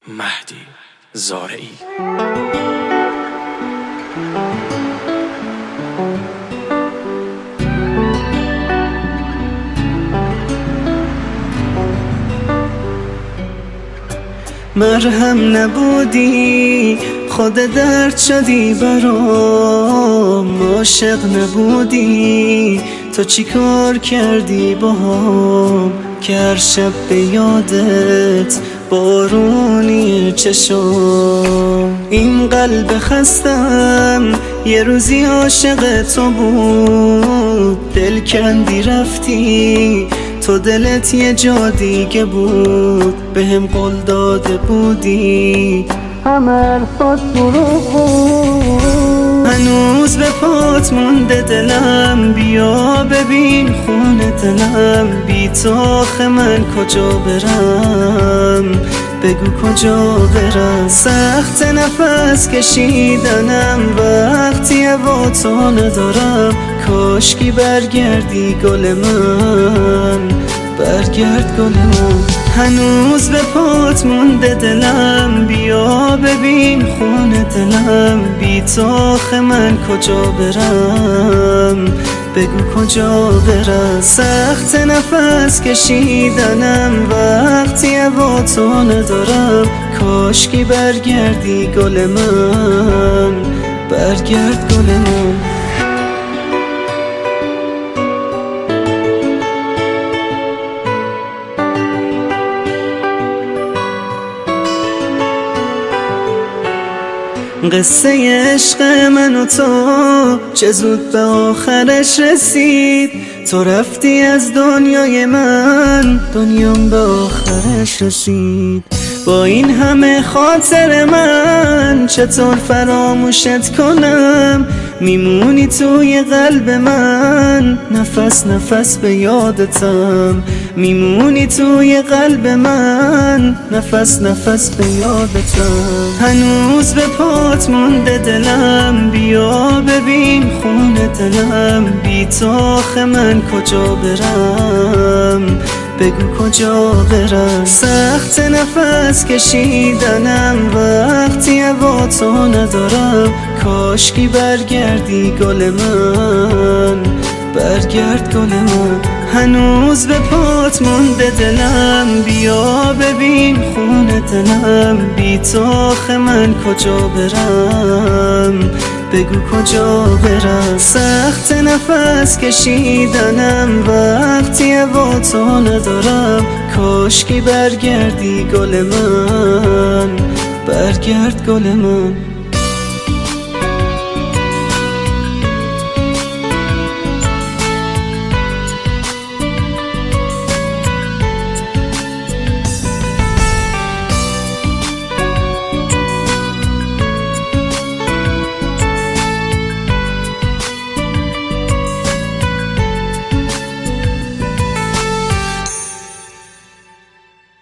مهدی زارعی. مرهم نبودی خود درد شدی برام، عاشق نبودی تو چی کار کردی باهام، که هر شب به یادت بارونی چشام. این قلب خستم یه روزی عاشق تو بود، دل کندی رفتی تو دلت یه جا دیگه بود، بهم قول داده بودی همه حرفات دروغ بود. هنوز به پات مونده دلم، بیا ببین خونه دلم، بی تو آخه من کجا برم، بگو کجا برم. سخت نفس کشیدنم وقتی با تو ندارم، کاشکی برگردی گل من، برگرد گل من. هنوز به پات مونده دلم، بیا ببین خونه دلم، بی تو آخه من کجا برم، بگو کجا برم. سخت نفس کشیدنم وقتی با تو ندارم، کاشکی برگردی گل من، برگرد گل من. قصه عشق من و تو چه زود به آخرش رسید، تو رفتی از دنیای من، دنیام به آخرش رسید. با این همه خاطر من چطور فراموشت کنم، میمونی توی قلب من، نفس نفس به یادتم، میمونی توی قلب من، نفس نفس به یادتم. هنوز به پات مونده دلم، بیا ببین خونه دلم، بی تو آخه من کجا برم، بگو کجا برم. سخت نفس کشیدنم وقتی با تو ندارم، کاشکی برگردی گل من، برگرد گل من. هنوز به پات مونده دلم، بیا ببین خونه دلم، بی تو آخه من کجا برم، بگو کجا برم. سخت نفس کشیدنم وقتی با تو ندارم، کاشکی برگردی گل من، برگرد گل من.